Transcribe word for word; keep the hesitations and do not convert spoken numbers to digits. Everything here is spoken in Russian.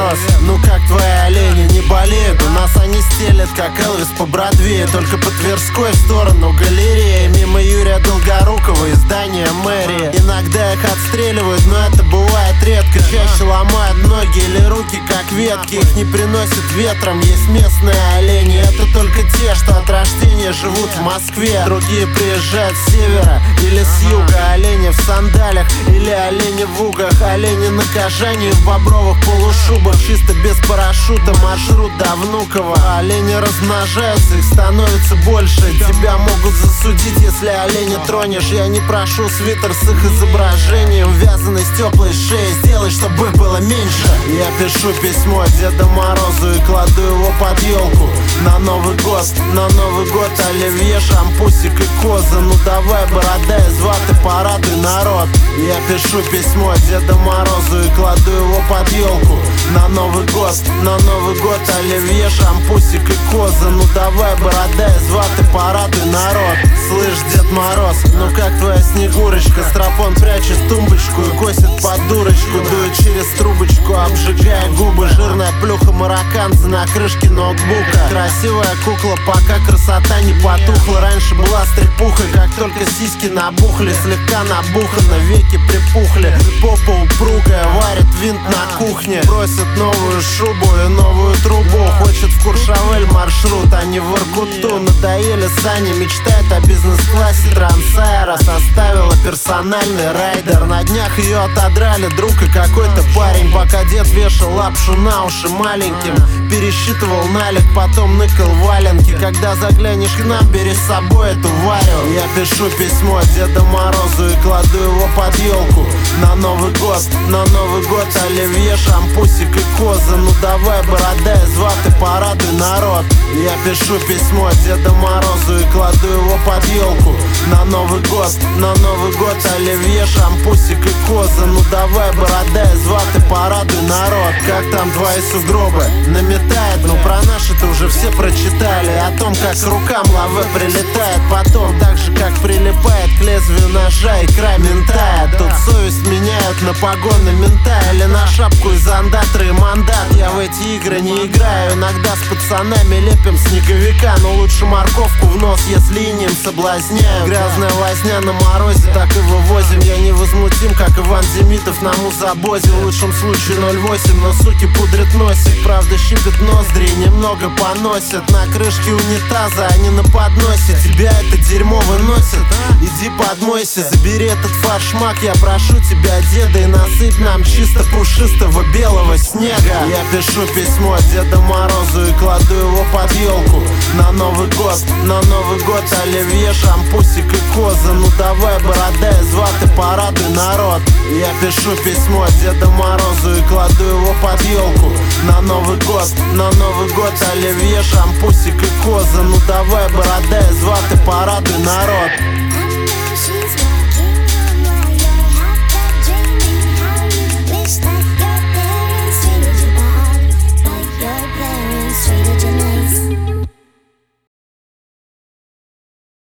Мороз. Ну как твои олени не болеют? У нас они стелят, как Элвис по Бродвею, только по Тверской в сторону галереи. Мимо Юрия Долгорукова и здания мэрии. Иногда их отстреливают, но это бывает редко. Чаще ломают ноги или руки, как ветки. Их не приносит ветром, есть местные олени. Это только те, что от рождения живут в Москве. Другие приезжают с севера или с юга. Олени в сандалях или олени в угах. Олени на Кожане в бобровых полушубах. Чисто без парашюта маршрут до Внуково. Олени размножаются, их становится больше. Тебя могут засудить, если оленя тронешь. Я не прошу свитер с их изображением, вязаный с теплой шеей. Сделай, чтобы их было меньше. Я пишу письмо Деду Морозу и кладу его под елку. На Новый год, на Новый год оливье, шампусик и коза. Ну давай, борода из ваты, порадуй народ. Я пишу письмо Деду Морозу и кладу его под елку. На Новый год, на Новый год оливье, шампусик и коза. Ну давай, борода из ваты, порадуй народ. Слышь, Дед Мороз, ну как твоя снегурочка? Стропон прячет тумбочку и косит под дурочку. Дует через трубочку, обжигая губы. Жирная плюха марокканца на крышке ноутбука. Красивая кукла, пока красота не потухла. Раньше была стрепухой, как только сиськи набухли. Слегка набухано, веки припухли. Попа упругая, варит винт на кухне. Просит новую шубу и новую трубу. Хочет в Куршавель маршрут, а не в Воркуту. Надоели сани, мечтает о бизнес-классе. Трансаэро составила персональный райдер. На днях ее отодрали друг и какой-то парень. Пока дед вешал лапшу на уши маленьким, пересчитывал налик, потом ныкал валенки. Когда заглянешь к нам, бери с собой эту Варю. Я пишу письмо Деду Морозу и кладу его под елку. На Новый год, на Новый год оливье, шампусик и коза. Ну давай, борода из ваты, порадуй народ. Я пишу письмо Деду Морозу и кладу его под елку. На Новый год, на Новый год оливье, шампусик и коза. Ну давай, борода из ваты, порадуй народ. Как там твои сугробы? Наметает, ну про наши-то уже все прочитали. О том, как к рукам лаве прилетает потом, так же как прилипает к лезвию ножа и край ментая. Тут совесть меняют на погоны мента или на шапку из андатра и мандат. Я в эти игры не играю, иногда с пацанами лепим снеговика. Но лучше морковку в нос, если инеем соблазняю. Грязная возня на морозе, так и вывозим. Я невозмутим, как Иван Демидов на музабозе. В лучшем случае ноль восемь, но суки пудрят носик. Правда щипет ноздри и немного поносят. На крышке унитаза, а не на подносе. Тебя это дерьмо выносит, иди подмойся. Забери этот фаршмак, я прошу тебя, деда, и насыпь нам чисто пушистого белого снега. Я пишу письмо Деду Морозу и кладу его под елку. На Новый год, на Новый год оливье, шампусик и коза. Ну давай, борода из ваты, порадуй народ. Я пишу письмо Деду Морозу и кладу его под елку. На Новый год, на Новый год оливье, шампусик и коза. Ну давай, борода из ваты,